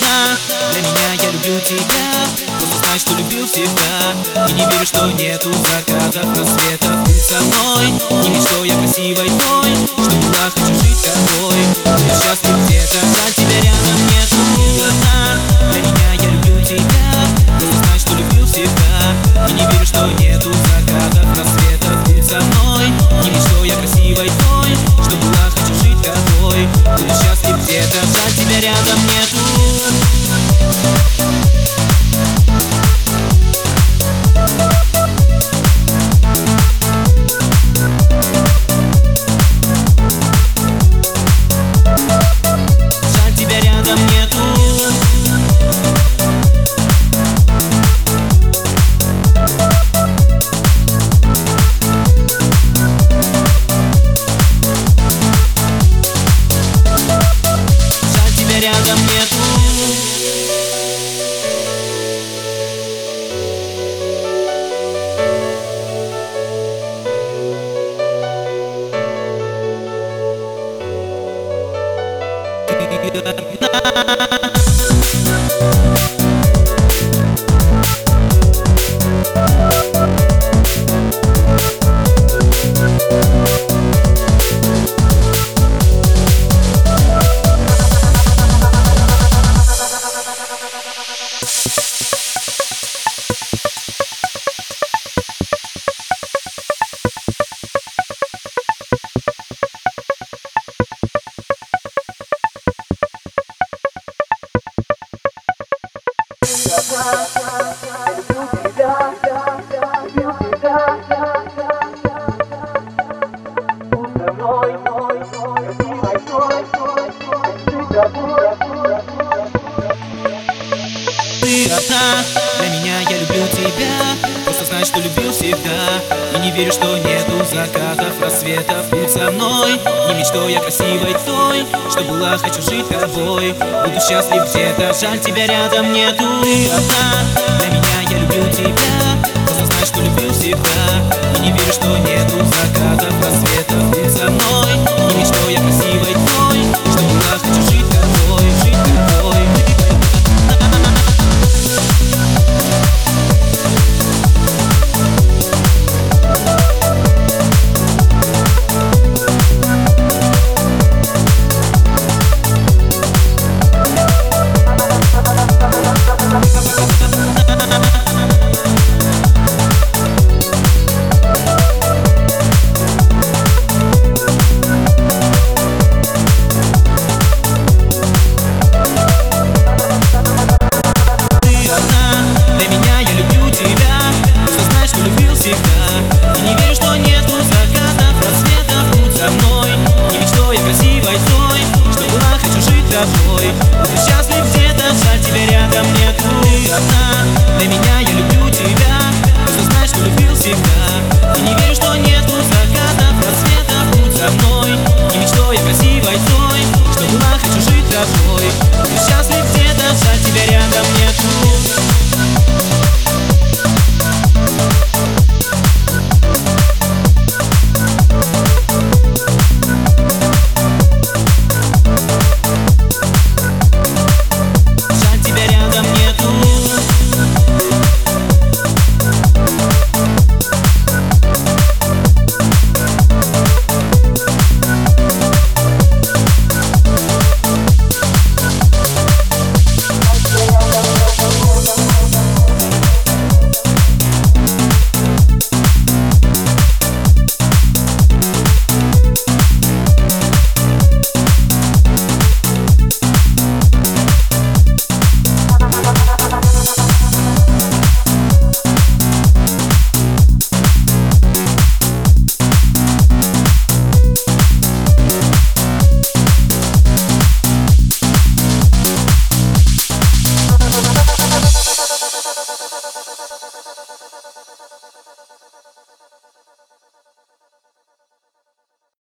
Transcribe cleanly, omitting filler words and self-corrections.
одна для меня, я люблю тебя. Просто знай, что любил всегда. И не верю, что нету закатов, рассветов. Будь со мной, не мечтой я красивой той, что была, хочу жить тобой. Буду счастлив где-то, жаль, тебя рядом нету. Ты одна для меня, я люблю тебя. Просто знай, что любил всегда. И не верю, что нету закатов, рассветов. Будь со мной, не мечтой я красивой той, что была, хочу жить тобой. Буду счастлив где-то, жаль, тебя рядом нету. Рядом нету. Ты одна для меня, я люблю тебя. Просто знай, что любил всегда. И не верю, что нету закатов, рассветов. Будь со мной, не мечтой я красивой той, что была, хочу жить тобой. Буду счастлив где-то, жаль, тебя рядом нету. Ты одна для меня, я люблю тебя. Просто знай, что любил всегда. И не верю, что нету закатов, рассветов.